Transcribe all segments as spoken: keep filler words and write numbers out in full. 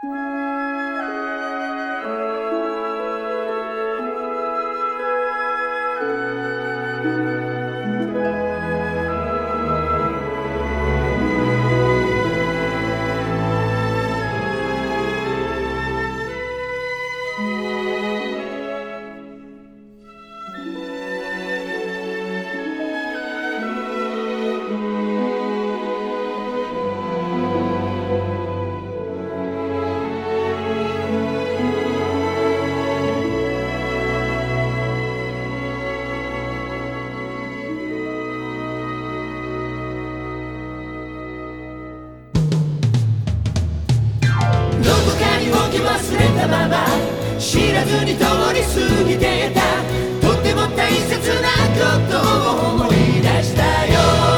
忘れたまま知らずに通り過ぎてたとっても大切なことを思い出したよ。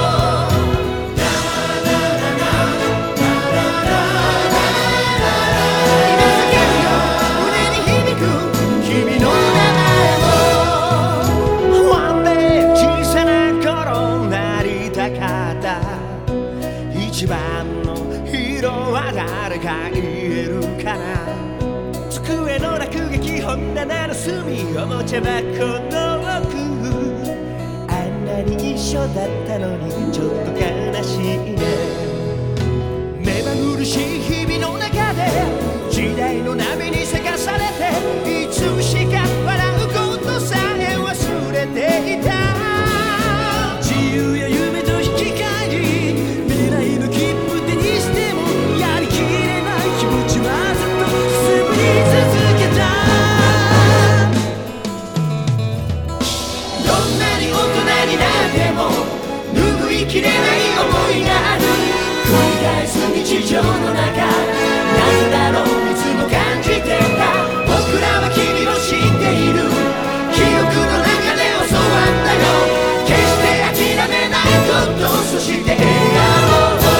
今叫ぶよ胸に響く君の名前を。One day 小さな頃なりたかった一番のヒーローは誰か言えるかな。机の落書き本棚の隅おもちゃ箱の奥あんなに一緒だったのにちょっと悲しいね。目まぐるしい日々の中で時代の波にせかされていつしか笑うことさえ忘れていた。自由や夢と引き換えに未来の切符手にしてもやりきれない気持ちはずっと進み続けた。どんなに大人になっても拭いきれない想いがある。繰り返す日常の中なぜだろういつも感じてた。僕らは君を知っている記憶の中で教わったよ。決して諦めないことそして笑顔を。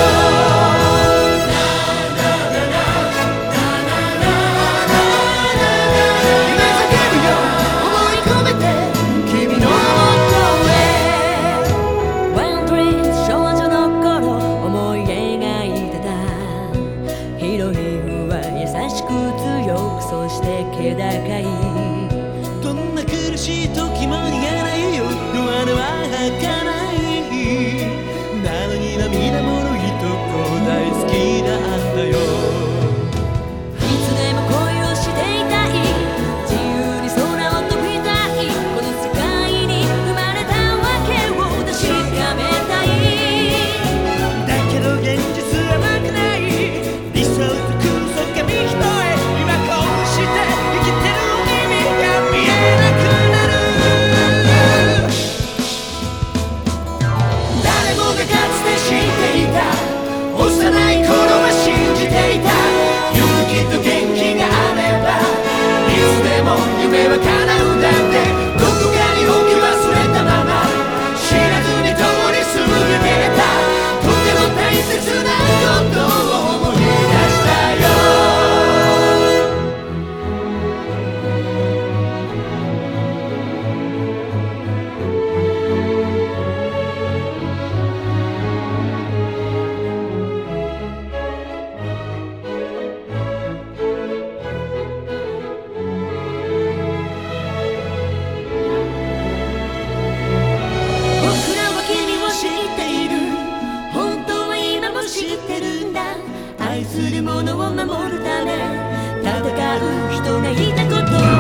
そして気高いどんな苦しい時も逃げないよ弱音は吐かないなのに涙もろいとこ大好きなんだよ。 いつでも恋をしていたい自由に空を飛びたいこの世界に生まれたわけを確かめたい。 だけど現実は甘くない理想と空想紙一重幼い頃は信じていたよくきっと元気があればいつでも夢は叶うんだってどこかに置き忘れたまま知らずに通り過ぎてたとても大切なことを思い出したよ。 愛する者を守るため戦う人がいたこと